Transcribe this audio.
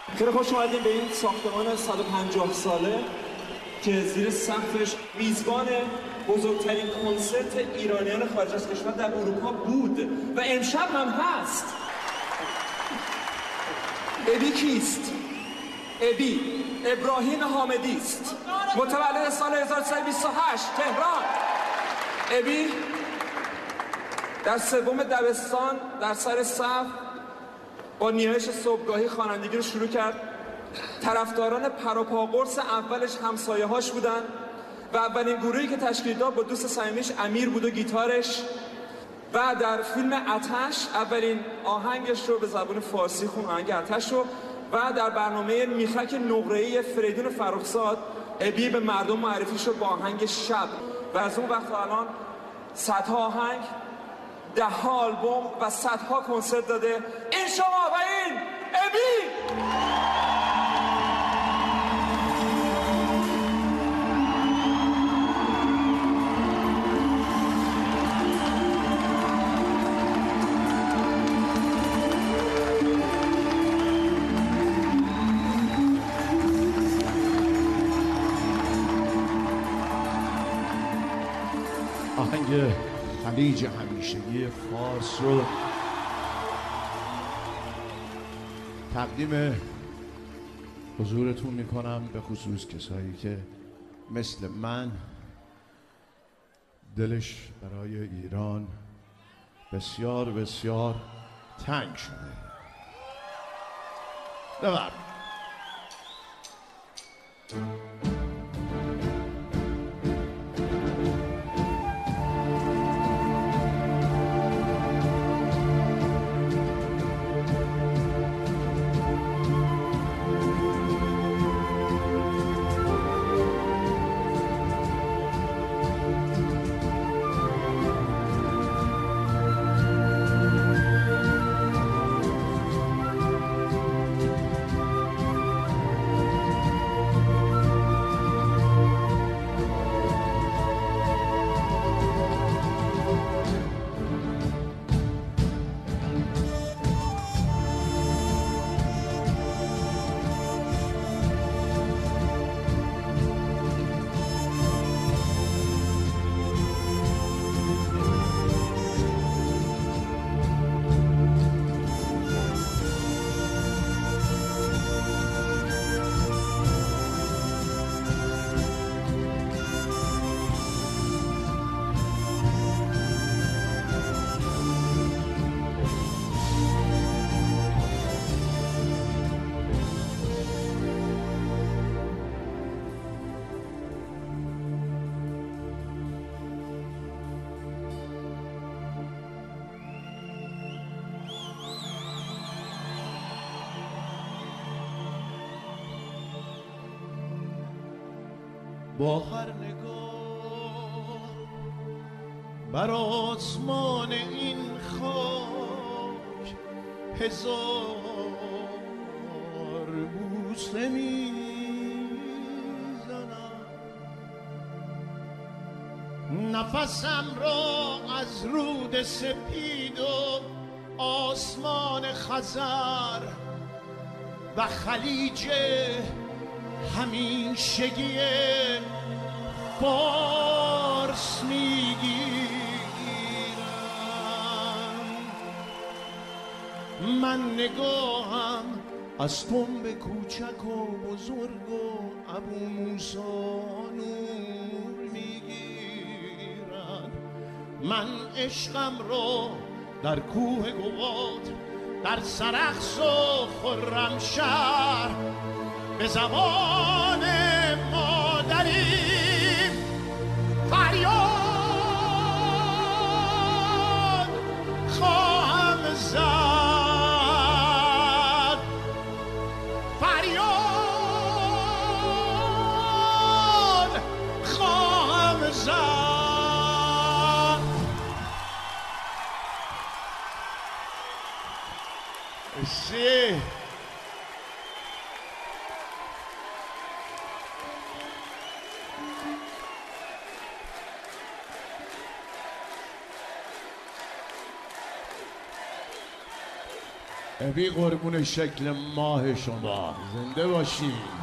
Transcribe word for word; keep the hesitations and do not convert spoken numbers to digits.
خیلی خوش اومدیم به این ساختمان صد و پنجاه ساله که زیر سقفش میزبان بزرگترین کنسرت ایرانیان خارج از کشور در اروپا بود و امشب هم هست. ابی کیست؟ ابی ابراهیم حامدی است، متولد سال هزار و سیصد و بیست و هشت تهران. ابی در سوم دبستان در سر صف با نیایش صبحگاهی خوانندگی رو شروع کرد. طرفداران پروپاقرص اولش همسایه هاش بودن و اولین گروهی که تشکیل داد با دوست صمیمیش امیر بود و گیتارش. و در فیلم آتش اولین آهنگش رو به زبان فارسی خون، آهنگ آتش رو. و در برنامه میخک نقره‌ای فریدون فرخزاد ابی به مردم معرفی شد با آهنگ شب و از اون وقت الان صدها آهنگ، ده ها آلبوم و صدها کنسرت داده. این شما و این ابی. آهنگ خلیج همیشگی فارس رو تقدیم حضورتون میکنم، به خصوص کسایی که مثل من دلش برای ایران بسیار بسیار تنگ شده. ببر با هر نگاه بر آسمان این خاک هزار بوسه میزنم، نفسم را از رود سپید و آسمان خزر و خلیج همیشگی فارس میگیرم. من نگاهم از تنب کوچک و بزرگ و ابو موسی نور میگیرم. من عشقم رو در کوه گواد، در سرخس و خرمشهر به زبان مادری فریاد خواهم زد، فریاد خواهم زد. سی ابی قربون شکل ماه شما، زنده باشی.